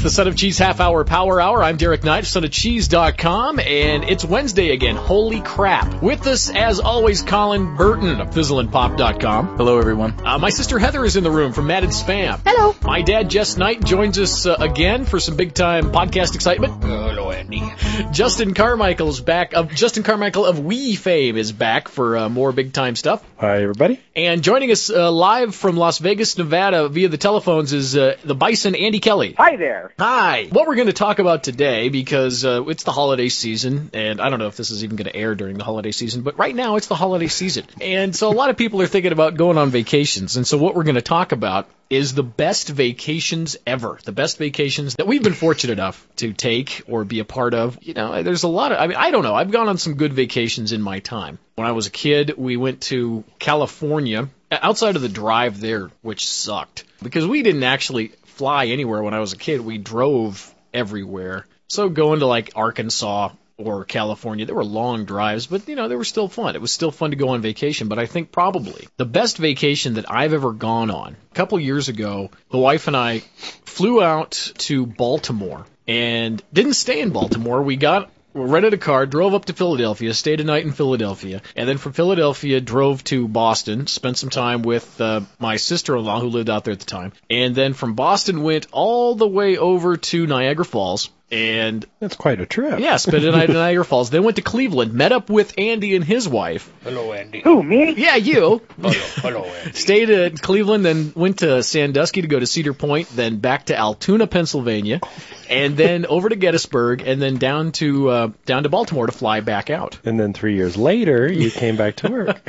the Son of Cheese Half-Hour Power Hour. I'm Derek Knight, sonofcheese.com, and it's Wednesday again. Holy crap. With us, as always, Colin Burton of fizzleandpop.com. Hello, everyone. My sister Heather is in the room from Mad and Spam. Hello. My dad, Jess Knight, joins us again for some big-time podcast excitement. Hello, Andy. Justin Carmichael of Wii fame is back for more big-time stuff. Hi, everybody. And joining us live from Las Vegas, Nevada, via the telephones is the Bison, Andy Kelly. Hi there. Hi. What we're going to talk about today, because it's the holiday season, and I don't know if this is even going to air during the holiday season, but right now it's the holiday season. And so a lot of people are thinking about going on vacations. And so what we're going to talk about is the best vacations ever. The best vacations that we've been fortunate enough to take or be a part of. You know, there's a lot of, I don't know. I've gone on some good vacations in my time. When I was a kid, we went to California, outside of the drive there, which sucked. Because we didn't actually fly anywhere when I was a kid. We drove everywhere. So going to like Arkansas or California, there were long drives, but, you know, they were still fun. It was still fun to go on vacation, but I think probably the best vacation that I've ever gone on, a couple years ago, the wife and I flew out to Baltimore and didn't stay in Baltimore. We rented a car, drove up to Philadelphia, stayed a night in Philadelphia, and then from Philadelphia drove to Boston, spent some time with my sister-in-law who lived out there at the time, and then from Boston went all the way over to Niagara Falls. And that's quite a trip. Yeah, spent a night in Niagara Falls. Then went to Cleveland, met up with Andy and his wife. Hello, Andy. Who, me? Yeah, you. Hello, Andy. Stayed at Cleveland, then went to Sandusky to go to Cedar Point, then back to Altoona, Pennsylvania, and then over to Gettysburg, and then down to Baltimore to fly back out. And then 3 years later, you came back to work.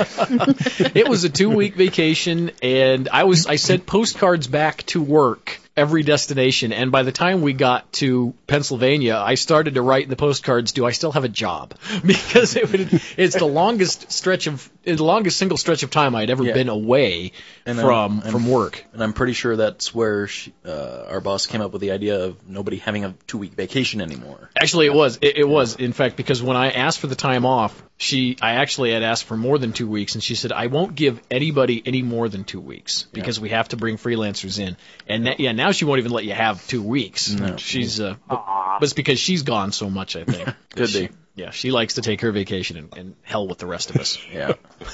It was a 2-week vacation, and I sent postcards back to work every destination, and by the time we got to Pennsylvania, I started to write in the postcards, do I still have a job? Because it's the longest single stretch of time I'd ever been away from work. And I'm pretty sure that's where our boss came up with the idea of nobody having a 2-week vacation anymore. Actually, it was. It was, in fact, because when I asked for the time off, I actually had asked for more than 2 weeks, and she said, I won't give anybody any more than 2 weeks because we have to bring freelancers in. And now she won't even let you have 2 weeks. No. She's, but it's because she's gone so much, I think. Could be. Yeah, she likes to take her vacation and hell with the rest of us. Yeah.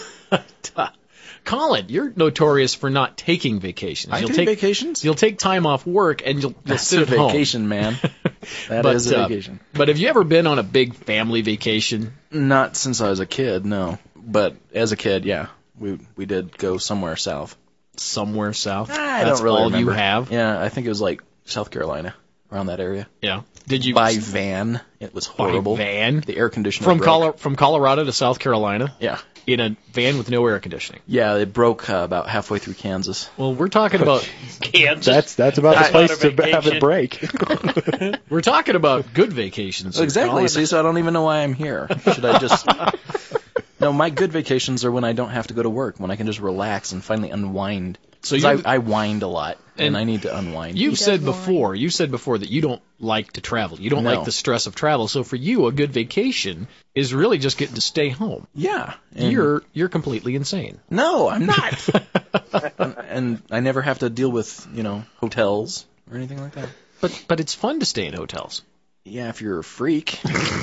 Colin, you're notorious for not taking vacations. I take vacations? You'll take time off work and you'll sit at home. That's a vacation, man. That is a vacation. But have you ever been on a big family vacation? Not since I was a kid, no. But as a kid, yeah, we did go somewhere south. Somewhere south? I That's don't really all remember. You have? Yeah, I think it was like South Carolina, around that area. Yeah. Did you by van? It was horrible. By van? The air conditioner broke. From Colorado to South Carolina? Yeah. In a van with no air conditioning? Yeah, it broke about halfway through Kansas. Well, we're talking about Kansas. That's about the place to have it break. We're talking about good vacations. Exactly. See, so I don't even know why I'm here. Should I just... No, my good vacations are when I don't have to go to work, when I can just relax and finally unwind. So I wind a lot, and I need to unwind. You said before that you don't like to travel. You don't like the stress of travel. So for you, a good vacation is really just getting to stay home. Yeah. You're completely insane. No, I'm not. and I never have to deal with, hotels or anything like that. But it's fun to stay in hotels. Yeah, if you're a freak.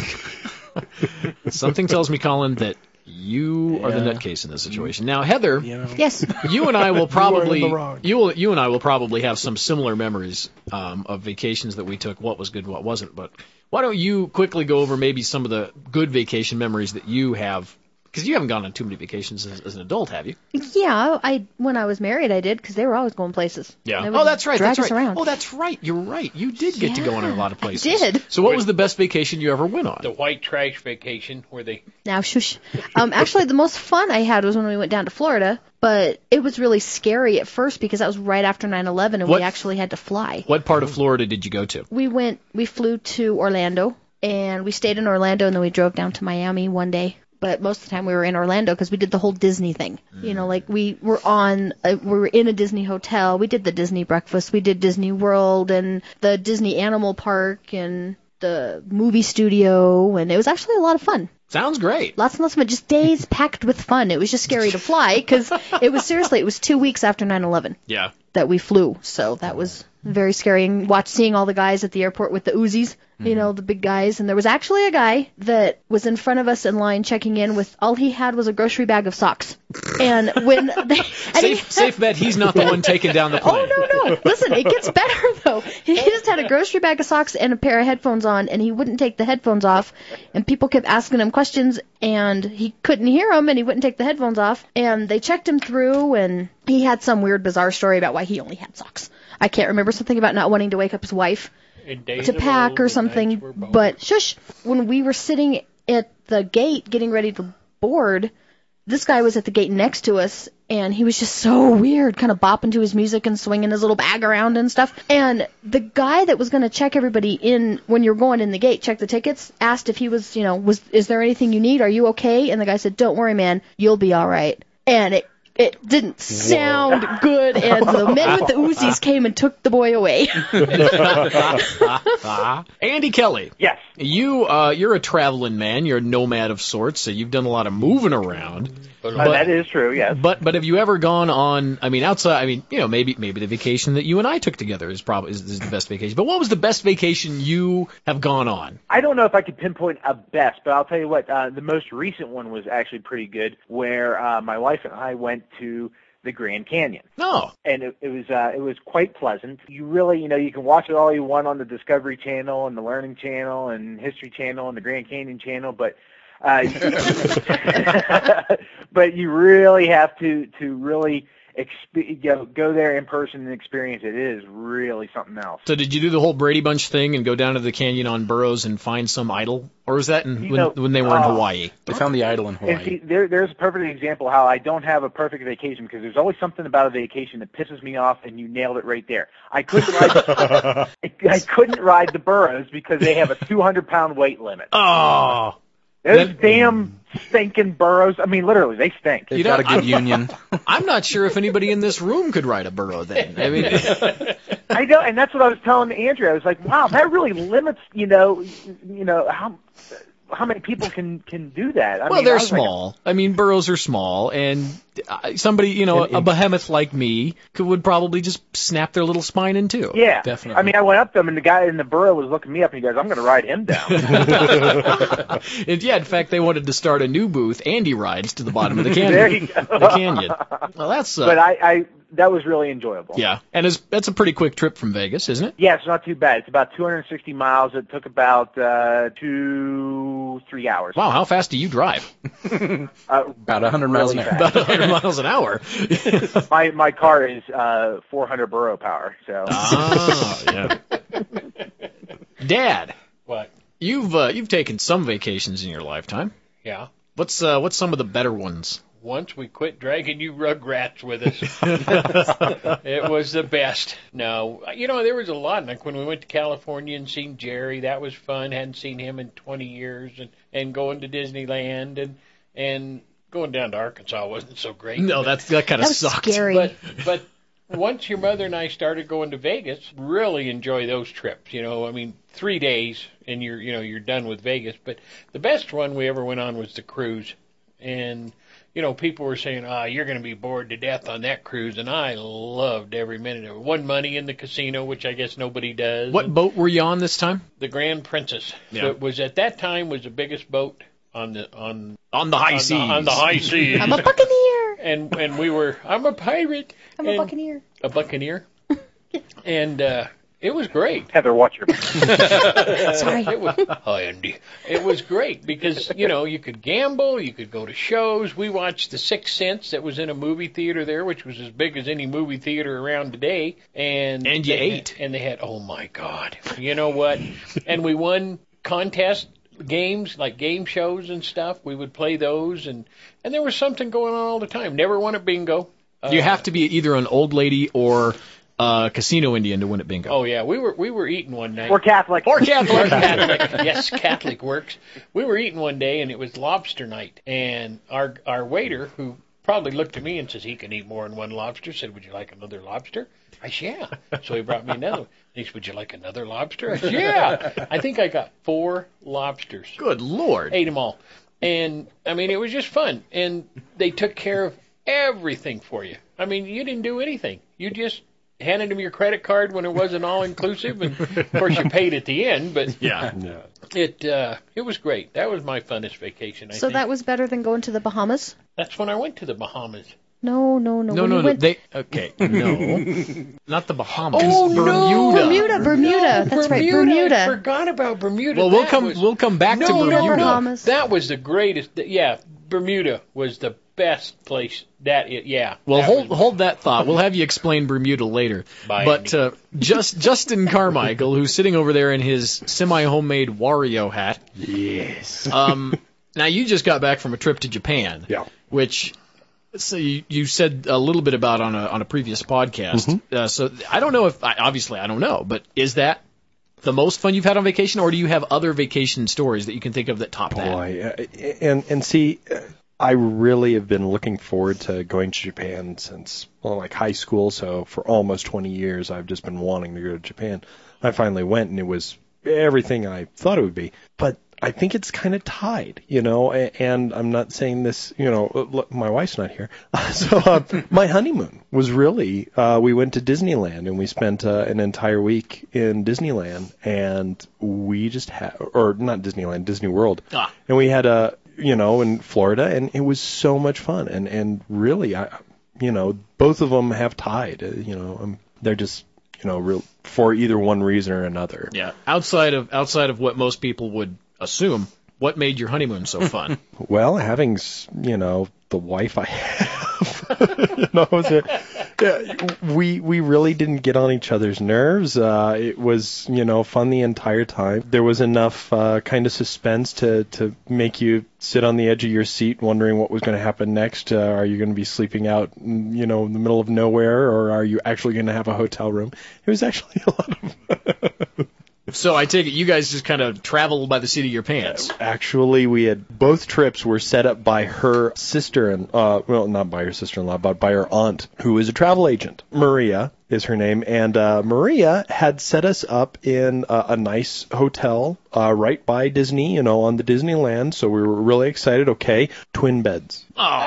Something tells me, Colin, that you are the nutcase in this situation. Now, Heather, yes, you and I will probably you and I will probably have some similar memories of vacations that we took. What was good, what wasn't. But why don't you quickly go over maybe some of the good vacation memories that you have? Because you haven't gone on too many vacations as an adult, have you? Yeah, when I was married, I did, because they were always going places. Yeah. Oh, that's right. Drag us around. Oh, that's right. You're right. You did get to go on a lot of places. I did. So what was the best vacation you ever went on? The white trash vacation where they... Now, shush. Actually, the most fun I had was when we went down to Florida, but it was really scary at first because that was right after 9/11, and we actually had to fly. What part of Florida did you go to? We flew to Orlando, and we stayed in Orlando, and then we drove down to Miami one day. But most of the time we were in Orlando because we did the whole Disney thing. Like we were in a Disney hotel. We did the Disney breakfast. We did Disney World and the Disney Animal Park and the movie studio. And it was actually a lot of fun. Sounds great. Lots and lots of fun. Just days packed with fun. It was just scary to fly because it was 2 weeks after 9/11. Yeah. That we flew. So that was very scary. And seeing all the guys at the airport with the Uzis, you know, the big guys. And there was actually a guy that was in front of us in line checking in with all he had was a grocery bag of socks. And when safe bet he's not the one taking down the plane. Oh, no. Listen, it gets better, though. He just had a grocery bag of socks and a pair of headphones on, and he wouldn't take the headphones off. And people kept asking him questions, and he couldn't hear them, and he wouldn't take the headphones off. And they checked him through, and he had some weird, bizarre story about why he only had socks. I can't remember, something about not wanting to wake up his wife to pack or something. But shush, when we were sitting at the gate getting ready to board, this guy was at the gate next to us, and he was just so weird, kind of bopping to his music and swinging his little bag around and stuff. And the guy that was going to check everybody in when you're going in the gate, check the tickets, asked if he was, you know, is there anything you need? Are you okay? And the guy said, "Don't worry, man, you'll be all right." And it didn't sound good, and the men with the Uzis came and took the boy away. Andy Kelly. Yes. You're a traveling man. You're a nomad of sorts, so you've done a lot of moving around. That is true, yes. But have you ever gone on, outside, maybe the vacation that you and I took together is the best vacation. But what was the best vacation you have gone on? I don't know if I could pinpoint a best, but I'll tell you what, the most recent one was actually pretty good, where my wife and I went to the Grand Canyon. Oh. And it was quite pleasant. You really, you can watch it all you want on the Discovery Channel and the Learning Channel and History Channel and the Grand Canyon Channel, but but you really have to really go there in person and experience it. It is really something else. So did you do the whole Brady Bunch thing and go down to the canyon on burros and find some idol? Or was that when they were in Hawaii? They found the idol in Hawaii. And see, there's a perfect example how I don't have a perfect vacation, because there's always something about a vacation that pisses me off, and you nailed it right there. I couldn't ride the burros because they have a 200-pound weight limit. Oh. Those damn stinking burros. I mean, literally, they stink. They've got a good union. I'm not sure if anybody in this room could ride a burro then. I mean, I know, and that's what I was telling Andrea. I was like, wow, that really limits, how many people can do that. They're small. Burros are small, and somebody, a behemoth like me would probably just snap their little spine in two. Yeah, definitely. I went up to him, and the guy in the burro was looking me up, and he goes, "I'm going to ride him down." And in fact, they wanted to start a new booth, Andy Rides, to the bottom of the canyon. There you go. The canyon. Well, that's. But that was really enjoyable. Yeah, and that's a pretty quick trip from Vegas, isn't it? Yeah, it's not too bad. It's about 260 miles. It took about 2-3 hours. Wow, how fast do you drive? About 100 miles an hour. About 100 miles an hour. My car is 400 burro power. So. Yeah. Dad. What? You've taken some vacations in your lifetime. Yeah. What's some of the better ones? Once we quit dragging you rugrats with us. It was the best. No, there was a lot. Like when we went to California and seen Jerry, that was fun. Hadn't seen him in 20 years. And going to Disneyland and going down to Arkansas wasn't so great. No, that kind of sucked. Scary. But once your mother and I started going to Vegas, really enjoy those trips. 3 days and you're done with Vegas. But the best one we ever went on was the cruise. And people were saying, you're going to be bored to death on that cruise, and I loved every minute of it. Won money in the casino, which I guess nobody does. What boat were you on this time? The Grand Princess. Yeah. It was at that time was the biggest boat on the high seas. On the high seas. I'm a buccaneer. And we were. I'm a pirate. I'm a buccaneer. A buccaneer. And it was great. Heather, watch your Sorry. Hi, Andy. It was great because, you could gamble, you could go to shows. We watched The Sixth Sense that was in a movie theater there, which was as big as any movie theater around today. And you ate. And they had, oh, my God. You know what? And we won contest games, like game shows and stuff. We would play those, and there was something going on all the time. Never won at bingo. You have to be either an old lady or Casino Indian to win at bingo. Oh yeah, we were eating one night. Or Catholic. Yes, Catholic works. We were eating one day, and it was lobster night. And our waiter, who probably looked at me and says he can eat more than one lobster, said, "Would you like another lobster?" I said, "Yeah." So he brought me another one. He said, "Would you like another lobster?" I said, "Yeah." I think I got 4 lobsters. Good Lord. Ate them all. And it was just fun. And they took care of everything for you. You didn't do anything. You just handed them your credit card when it wasn't all inclusive, and of course you paid at the end. But it was great. That was my funnest vacation. I think. That was better than going to the Bahamas? That's when I went to the Bahamas. No. No. No, not the Bahamas. Oh, Bermuda. That's right, Bermuda. I forgot about Bermuda. Well, we'll come back to Bermuda. Bahamas. That was the greatest. Yeah, Bermuda was the best place. Well, hold that thought. We'll have you explain Bermuda later. But Justin Carmichael, who's sitting over there in his semi-homemade Wario hat. Yes. Now you just got back from a trip to Japan. Yeah. Which. So you said a little bit about on a previous podcast. Mm-hmm. So I don't know obviously I don't know, but is that the most fun you've had on vacation, or do you have other vacation stories that you can think of that top that? Boy, and see, I really have been looking forward to going to Japan since like high school. So for almost 20 years, I've just been wanting to go to Japan. I finally went, and it was everything I thought it would be, but I think it's kind of tied, and I'm not saying this, look, my wife's not here. So my honeymoon was really, we went to Disneyland, and we spent an entire week in Disneyland, and we just or not Disneyland, Disney World. And we had in Florida, and it was so much fun. And really, both of them have tied, they're just, real for either one reason or another. Yeah. Outside of what most people would assume, what made your honeymoon so fun? Well, having, the wife I have, we really didn't get on each other's nerves. It was, fun the entire time. There was enough kind of suspense to make you sit on the edge of your seat wondering what was going to happen next. Are you going to be sleeping out, in the middle of nowhere, or are you actually going to have a hotel room? It was actually a lot of fun. So I take it you guys just kind of traveled by the seat of your pants. Actually, we had both trips were set up by her sister, and not by her sister-in-law, but by her aunt, who is a travel agent. Maria is her name, and Maria had set us up in a nice hotel right by Disney, on the Disneyland. So we were really excited. Okay, twin beds.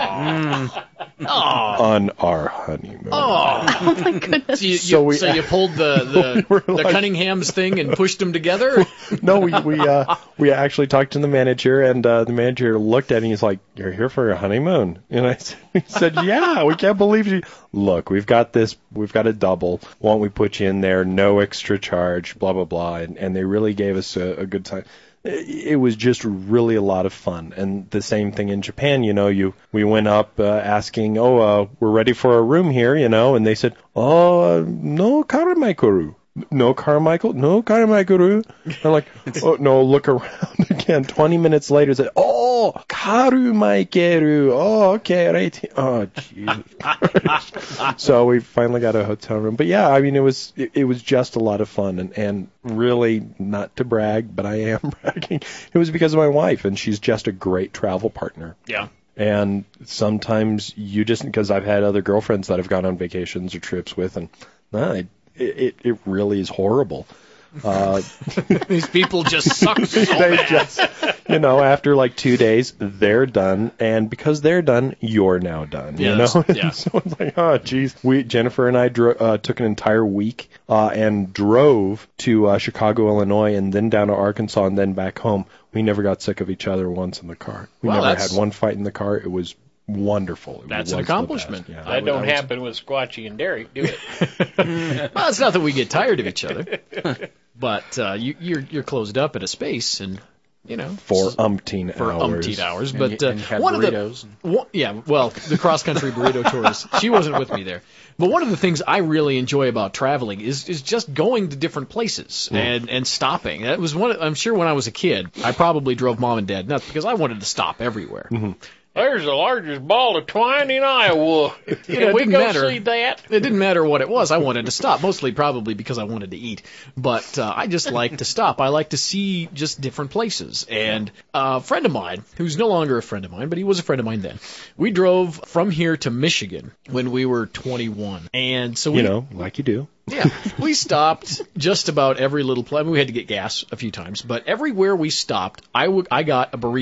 On our honeymoon. Oh my goodness! So you pulled the Cunningham's thing and pushed them together? No, we actually talked to the manager, and the manager looked at me and he's like, "You're here for your honeymoon?" And he said, "Yeah, we can't believe you. Look, we've got a double. Why don't we put you in there? No extra charge, blah, blah, blah." And they really gave us a good time. It was just really a lot of fun. And the same thing in Japan, we went up asking, we're ready for a room here, and they said, no Carmichael. No Carmichael? No Carmichael. I'm like, no, look around again. 20 minutes later, said, Carmichael. Okay, right. Oh, jeez. So we finally got a hotel room. But yeah, I mean, it was just a lot of fun, and really, not to brag, but I am bragging. It was because of my wife, and she's just a great travel partner. Yeah. And sometimes because I've had other girlfriends that I've gone on vacations or trips with, and it really is horrible. These people just suck so bad. Just, after like 2 days, they're done, and because they're done, you're now done. Yeah. So it's like, oh, geez. Jennifer and I took an entire week and drove to Chicago, Illinois, and then down to Arkansas, and then back home. We never got sick of each other once in the car. We never had one fight in the car. It was wonderful. That's an accomplishment. Yeah. That don't happen with Squatchy and Derek, do it? Well, it's not that we get tired of each other, but you're closed up at a space, and for umpteen hours. But and you had one burritos. The cross country burrito tours. She wasn't with me there. But one of the things I really enjoy about traveling is just going to different places and stopping. That was I'm sure when I was a kid, I probably drove mom and dad nuts because I wanted to stop everywhere. Mm-hmm. There's the largest ball of twine in Iowa. Can we go see that? It didn't matter what it was. I wanted to stop, mostly probably because I wanted to eat. But I just like to stop. I like to see just different places. And a friend of mine, who's no longer a friend of mine, but he was a friend of mine then, we drove from here to Michigan when we were 21. And so like you do. Yeah, we stopped just about every little place. We had to get gas a few times, but everywhere we stopped, I got a burrito.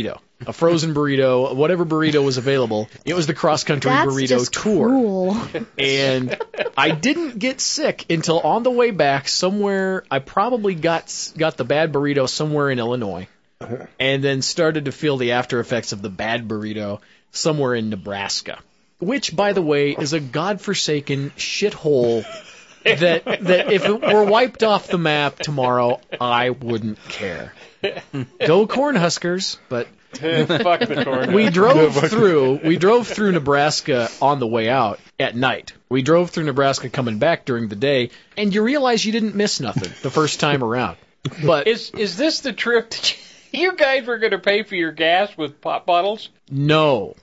a frozen burrito, whatever burrito was available. It was the cross-country burrito just tour. Cool. And I didn't get sick until on the way back somewhere. I probably got the bad burrito somewhere in Illinois, and then started to feel the after effects of the bad burrito somewhere in Nebraska, which, by the way, is a godforsaken shithole that if it were wiped off the map tomorrow, I wouldn't care. Go Cornhuskers, but Fuck the Cornhuskers. we drove through Nebraska on the way out at night. We drove through Nebraska coming back during the day, and you realize you didn't miss nothing the first time around. But is this the trip that you guys were going to pay for your gas with pop bottles? no.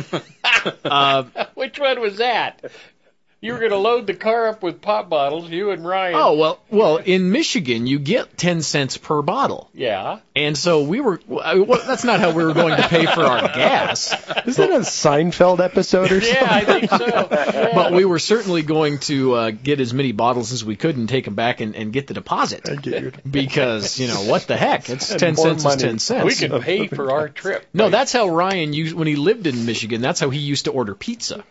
Which one was that? You were going to load the car up with pop bottles, you and Ryan. Oh, well, in Michigan, you get 10 cents per bottle. Yeah. And so that's not how we were going to pay for our gas. Is that a Seinfeld episode or something? Yeah, I think so. Yeah. But we were certainly going to get as many bottles as we could and take them back and get the deposit. I get your Because, what the heck? It's 10 more cents is money. 10 cents. We can pay for our trip. No, that's how Ryan used, when he lived in Michigan, that's how he used to order pizza.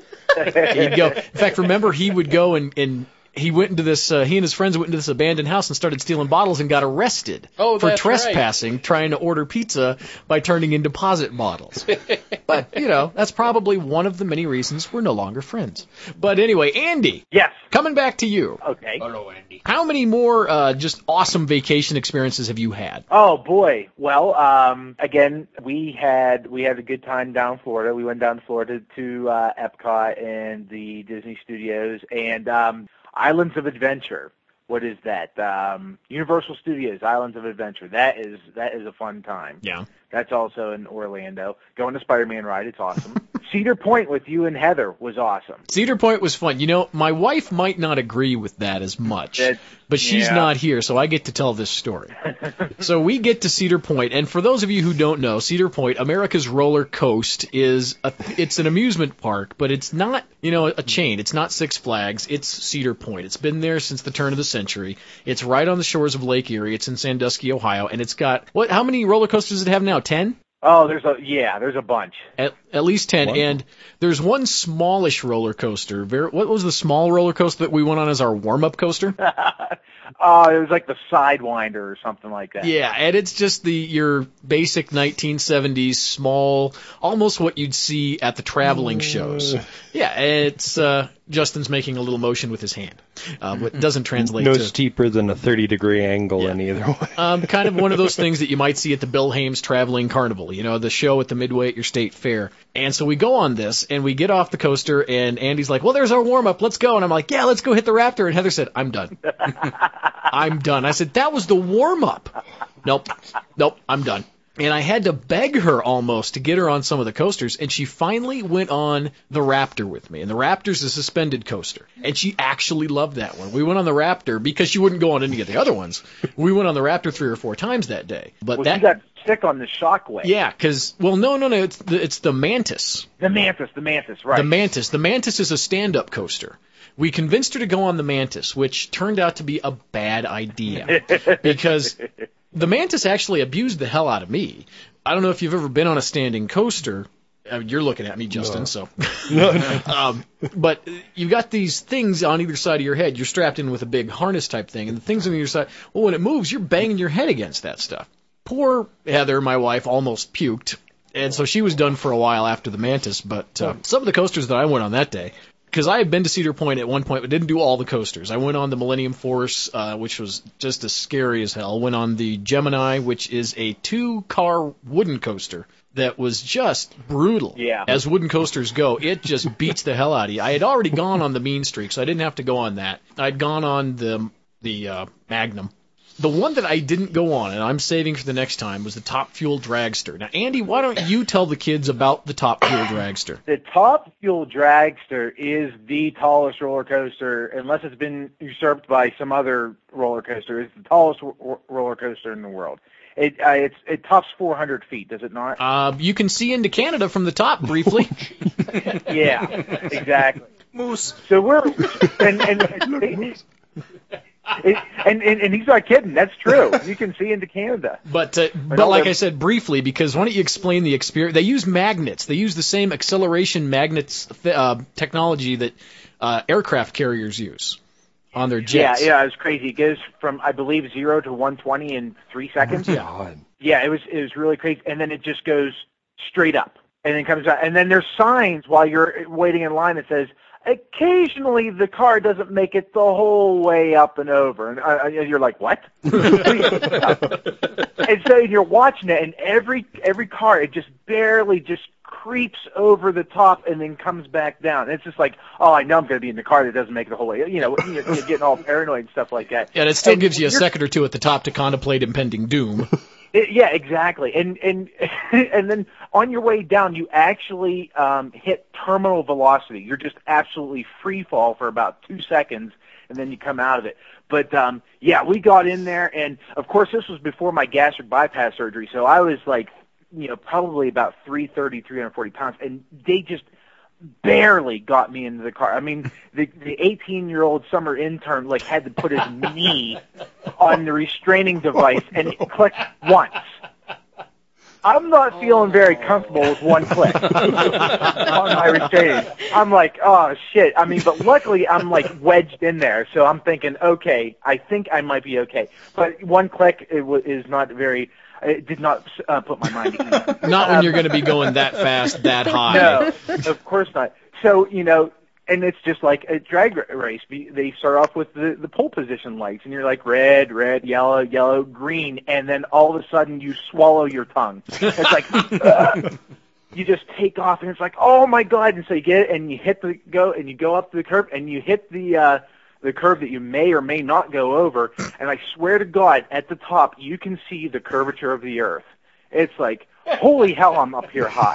He'd go. In fact, remember, he would go and he went into this. He and his friends went into this abandoned house and started stealing bottles and got arrested for that's trespassing, trying to order pizza by turning in deposit bottles. But that's probably one of the many reasons we're no longer friends. But anyway, Andy. Yes. Coming back to you. Okay. Hello, Andy. How many more just awesome vacation experiences have you had? Oh boy. Well, again, we had a good time down in Florida. We went down to Florida to Epcot and the Disney Studios and Islands of Adventure. What is that? Universal Studios Islands of Adventure. That is a fun time. Yeah. That's also in Orlando. Going to Spider-Man ride, it's awesome. Cedar Point with you and Heather was awesome. Cedar Point was fun. My wife might not agree with that as much, but she's not here, so I get to tell this story. So we get to Cedar Point, and for those of you who don't know, Cedar Point, America's Roller Coast, it's an amusement park, but it's not, a chain. It's not Six Flags. It's Cedar Point. It's been there since the turn of the century. It's right on the shores of Lake Erie. It's in Sandusky, Ohio, and it's got, how many roller coasters does it have now? 10? Oh, there's a bunch. At least 10, and there's one smallish roller coaster. What was the small roller coaster that we went on as our warm-up coaster? It was like the Sidewinder or something like that. Yeah, and it's just your basic 1970s small, almost what you'd see at the traveling shows. Yeah, it's Justin's making a little motion with his hand. What doesn't translate no to... steeper than a 30-degree angle in either way. Kind of one of those things that you might see at the Bill Hames Traveling Carnival, the show at the Midway at your state fair. And so we go on this, and we get off the coaster, and Andy's like, well, there's our warm-up, let's go. And I'm like, yeah, let's go hit the Raptor. And Heather said, I'm done. I'm done. I said, that was the warm-up. Nope, I'm done. And I had to beg her almost to get her on some of the coasters, and she finally went on the Raptor with me. And the Raptor's a suspended coaster, and she actually loved that one. We went on the Raptor because she wouldn't go on any of the other ones. We went on the Raptor 3 or 4 times that day. But she got sick on the Shockwave. Yeah, because, no, it's the Mantis. The Mantis, right. The Mantis is a stand-up coaster. We convinced her to go on the Mantis, which turned out to be a bad idea because the Mantis actually abused the hell out of me. I don't know if you've ever been on a standing coaster. You're looking at me, Justin, so. But you've got these things on either side of your head. You're strapped in with a big harness type thing, and the things on either side, well, when it moves, you're banging your head against that stuff. Poor Heather, my wife, almost puked, and so she was done for a while after the Mantis. But some of the coasters that I went on that day, because I had been to Cedar Point at one point, but didn't do all the coasters. I went on the Millennium Force, which was just as scary as hell. Went on the Gemini, which is a 2-car wooden coaster that was just brutal. Yeah. As wooden coasters go, it just beats the hell out of you. I had already gone on the Mean Streak, so I didn't have to go on that. I'd gone on the Magnum. The one that I didn't go on, and I'm saving for the next time, was the Top Fuel Dragster. Now, Andy, why don't you tell the kids about the Top Fuel Dragster? The Top Fuel Dragster is the tallest roller coaster, unless it's been usurped by some other roller coaster. It's the tallest roller coaster in the world. It tops 400 feet, does it not? You can see into Canada from the top briefly. Yeah, exactly. Moose. So we're And he's not kidding. That's true. You can see into Canada. But like I said briefly, because why don't you explain the experience? They use magnets. They use the same acceleration magnets technology that aircraft carriers use on their jets. Yeah, it was crazy. It goes from, I believe, 0 to 120 in 3 seconds. Yeah, it was really crazy. And then it just goes straight up and then comes out. And then there's signs while you're waiting in line that says, occasionally the car doesn't make it the whole way up and over. And you're like, what? And so you're watching it, and every car, it just barely just creeps over the top and then comes back down. And it's just like, oh, I know I'm going to be in the car that doesn't make it the whole way. You're getting all paranoid and stuff like that. And it still gives you a second or two at the top to contemplate impending doom. Yeah, exactly. And then on your way down, you actually hit terminal velocity. You're just absolutely free fall for about 2 seconds, and then you come out of it. But yeah, we got in there, and of course this was before my gastric bypass surgery, so I was like, probably about 330, 340 pounds, and they just barely got me into the car. I mean, the 18-year-old summer intern had to put his knee on the restraining device and it clicked once. I'm not feeling very comfortable with one click on my restraining. I'm like, oh shit. I mean, but luckily I'm wedged in there, so I'm thinking, okay, I think I might be okay. But one click is not very. It did not put my mind at ease. Not when you're going to be going that fast, that high. No, of course not. So, and it's just like a drag race. They start off with the pole position lights, and you're like red, yellow, yellow, green, and then all of a sudden you swallow your tongue. It's like, you just take off, and it's like, oh my God. And so you get it, and you go up the curb, and you hit the curve that you may or may not go over, and I swear to God, at the top, you can see the curvature of the Earth. It's like, holy hell, I'm up here high.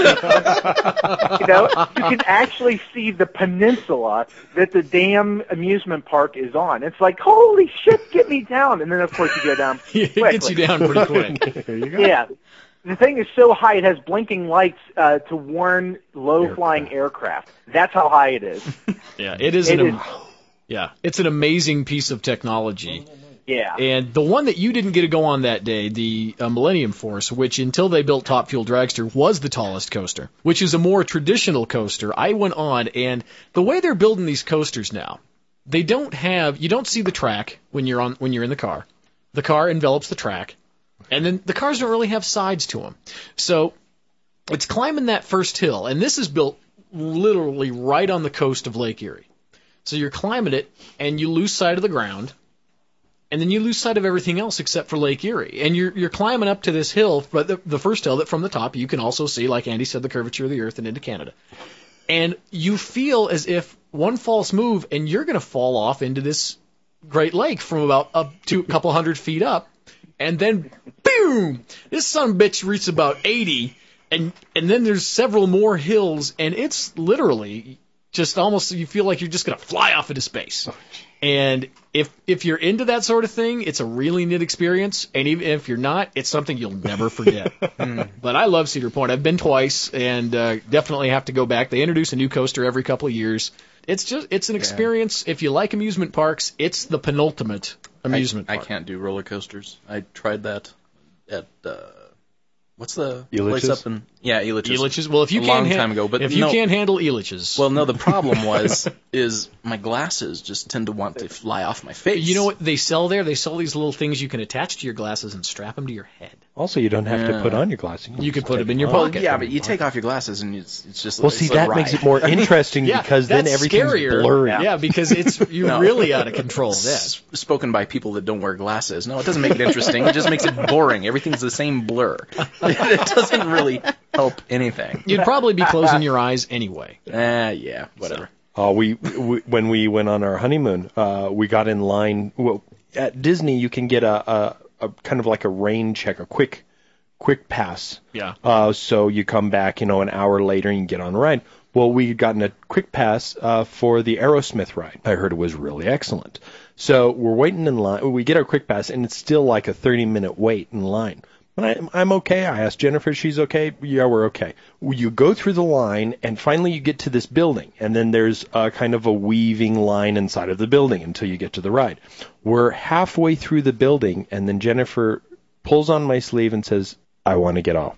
You can actually see the peninsula that the damn amusement park is on. It's like, holy shit, get me down. And then, of course, you go down It gets you down pretty quick. There you go. Yeah. The thing is so high, it has blinking lights to warn low-flying aircraft. That's how high it is. Yeah, it's an amazing piece of technology. Yeah. And the one that you didn't get to go on that day, the Millennium Force, which until they built Top Fuel Dragster was the tallest coaster, which is a more traditional coaster, I went on, and the way they're building these coasters now, you don't see the track when you're in the car. The car envelops the track, and then the cars don't really have sides to them. So it's climbing that first hill, and this is built literally right on the coast of Lake Erie. So you're climbing it, and you lose sight of the ground, and then you lose sight of everything else except for Lake Erie. And you're climbing up to this hill, but the first hill that from the top you can also see, like Andy said, the curvature of the Earth and into Canada. And you feel as if one false move, and you're going to fall off into this Great Lake from about up to a couple 100 feet up, and then, boom, this son of a bitch reaches about 80, and then there's several more hills, and it's literally just almost, you feel like you're just going to fly off into space. And if you're into that sort of thing, it's a really neat experience. And even if you're not, it's something you'll never forget. But I love Cedar Point. I've been twice, and definitely have to go back. They introduce a new coaster every couple of years. It's an experience. If you like amusement parks, it's the penultimate amusement park. I can't do roller coasters. I tried that at what's the Elitch's? place up in Elitch's. Elitch's. Well, if you time ago, but if you can't handle Elitch's, well, no, the problem is my glasses just tend to want to fly off my face. You know what they sell there? They sell these little things you can attach to your glasses and strap them to your head. Also, you don't have to put on your glasses. You can put them in your Well, pocket. yeah, but you take off your glasses and it's just. Well, see, it's a that ride. makes it more interesting because then that's everything's scarier. blurry. Yeah, because you're really out of control then. Spoken by people that don't wear glasses. No, it doesn't make it interesting. It just makes it boring. Everything's the same blur. It doesn't really help anything. You'd probably be closing your eyes anyway. Yeah, whatever. We when we went on our honeymoon, we got in line. Well, at Disney, you can get a kind of like a rain check, a quick pass. Yeah. So you come back, an hour later and you get on the ride. Well, we had gotten a quick pass for the Aerosmith ride. I heard it was really excellent. So we're waiting in line. We get our quick pass, and it's still like a 30-minute wait in line. I'm okay. I asked Jennifer if she's okay. Yeah, we're okay. You go through the line, and finally you get to this building, and then there's kind of a weaving line inside of the building until you get to the ride. We're halfway through the building, and then Jennifer pulls on my sleeve and says, I want to get off.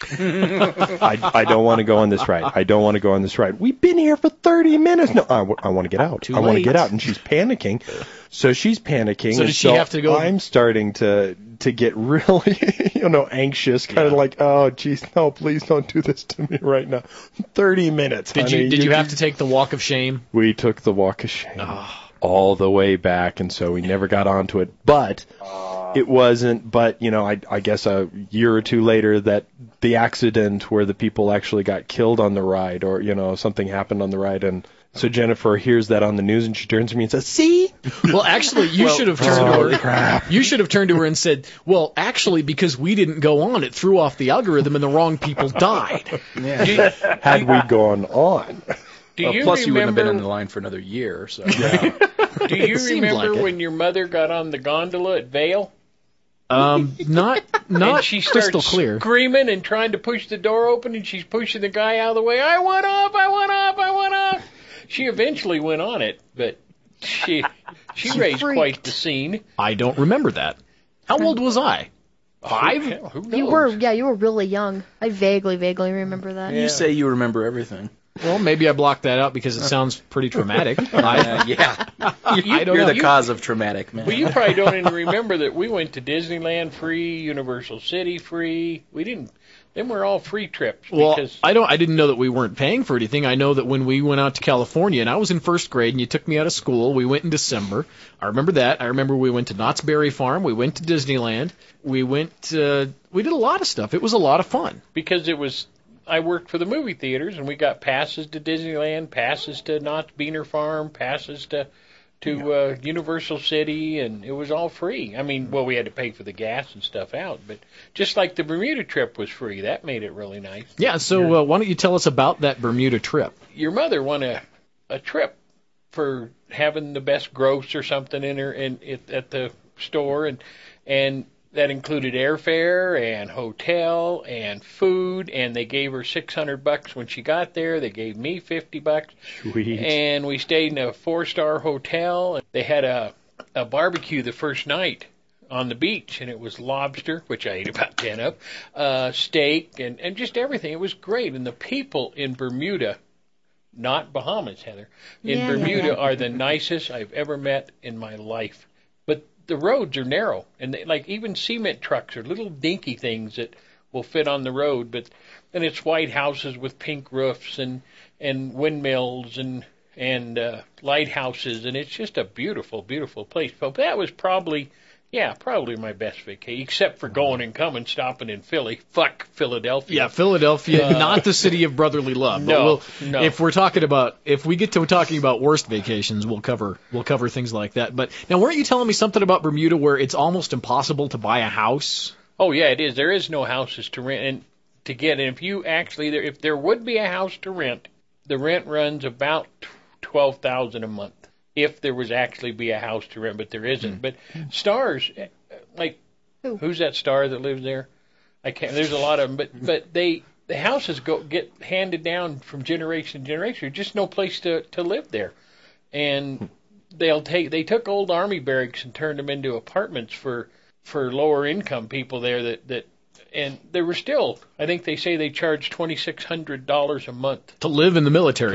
I don't want to go on this ride. I don't want to go on this ride. We've been here for 30 minutes. No, I want to get out. I want to get out. And she's panicking. So she's panicking. So does she have to go? I'm starting to get really, anxious, kind of like, oh, geez, no, please don't do this to me right now. 30 minutes, honey. Did you have to take the walk of shame? We took the walk of shame all the way back, and so we never got onto it. But it wasn't, I guess a year or two later that the accident where the people actually got killed on the ride, or, something happened on the ride, and so Jennifer hears that on the news, and she turns to me and says, see? Well, actually, you should have turned to her. Crap. You should have turned to her and said, well, actually, because we didn't go on, it threw off the algorithm and the wrong people died. Yeah. Had we gone on. Plus, you wouldn't have been in the line for another year. So. Yeah. Do you remember when your mother got on the gondola at Vail? Not and she crystal starts clear. Screaming and trying to push the door open, and she's pushing the guy out of the way. I want off! I want off! I want off! She eventually went on it, but she raised quite the scene. I don't remember that. How old was I? 5? Who knows? You were really young. I vaguely remember that. You say you remember everything. Well, maybe I blocked that out because it sounds pretty traumatic. Yeah. You're the cause of traumatic, man. Well, you probably don't even remember that we went to Disneyland free, Universal City free. We didn't. Them were all free trips. Well, because I didn't know that we weren't paying for anything. I know that when we went out to California, and I was in first grade, and you took me out of school, we went in December. I remember that. I remember we went to Knott's Berry Farm. We went to Disneyland. We did a lot of stuff. It was a lot of fun. Because I worked for the movie theaters, and we got passes to Disneyland, passes to Knott's Beaner Farm, passes to Universal City, and it was all free. I mean, we had to pay for the gas and stuff out, but just like the Bermuda trip was free, that made it really nice. Yeah, so why don't you tell us about that Bermuda trip? Your mother won a trip for having the best gross or something at the store, and that included airfare and hotel and food, and they gave her $600 when she got there. They gave me $50. Sweet. And we stayed in a 4-star hotel. They had a barbecue the first night on the beach, and it was lobster, which I ate about 10 of, steak, and just everything. It was great. And the people in Bermuda, not Bahamas, Heather, Bermuda are the nicest I've ever met in my life. The roads are narrow, and even cement trucks are little dinky things that will fit on the road, but then it's white houses with pink roofs and windmills and lighthouses, and it's just a beautiful, beautiful place. But that was probably my best vacation, except for going and coming, stopping in Philly. Fuck Philadelphia. Yeah, Philadelphia, not the city of brotherly love. No. If we get to talking about worst vacations, we'll cover things like that. But now, weren't you telling me something about Bermuda where it's almost impossible to buy a house? Oh yeah, it is. There is no houses to rent and to get. And if there would be a house to rent, the rent runs about $12,000 a month. If there was actually be a house to rent, but there isn't. But stars, who's that star that lives there? I can't. There's a lot of them, but the houses get handed down from generation to generation. There's just no place to live there, and they took old army barracks and turned them into apartments for lower income people there and there were still, I think they say they charge $2,600 a month to live in the military.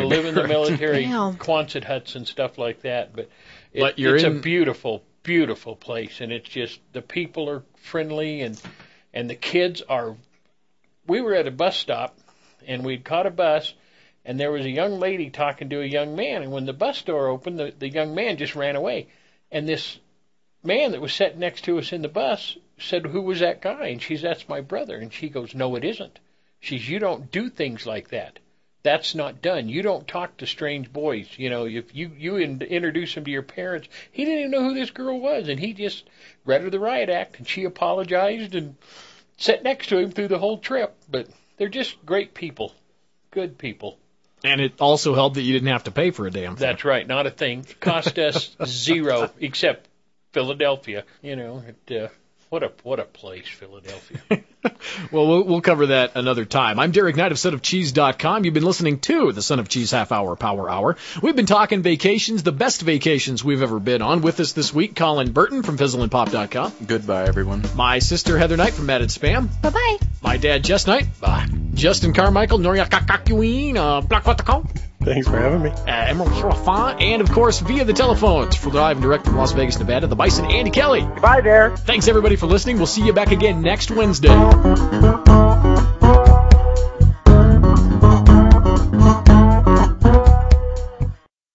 Quonset huts and stuff like that. But it's a beautiful, beautiful place, and it's just the people are friendly, and the kids are. We were at a bus stop, and we'd caught a bus, and there was a young lady talking to a young man, and when the bus door opened, the young man just ran away, and this man that was sitting next to us in the bus said, "Who was that guy?" And that's my brother. And she goes, "No, it isn't." You don't do things like that. That's not done. You don't talk to strange boys. If you introduce them to your parents, he didn't even know who this girl was, and he just read her the riot act, and she apologized and sat next to him through the whole trip. But they're just great people, good people. And it also helped that you didn't have to pay for a damn thing. That's right, not a thing. It cost us zero, except Philadelphia. What a place, Philadelphia. Well, we'll cover that another time. I'm Derek Knight of sonofcheese.com. You've been listening to the Son of Cheese Half Hour Power Hour. We've been talking vacations, the best vacations we've ever been on. With us this week, Colin Burton from fizzleandpop.com. Goodbye, everyone. My sister, Heather Knight from Mad at Spam. Bye-bye. My dad, Jess Knight. Bye. Justin Carmichael, Noria Kakakuin, Black.com. Thanks for having me. Emerald Shrafan, and of course, via the telephones, for live and direct from Las Vegas, Nevada, the Bison, Andy Kelly. Goodbye there. Thanks everybody for listening. We'll see you back again next Wednesday.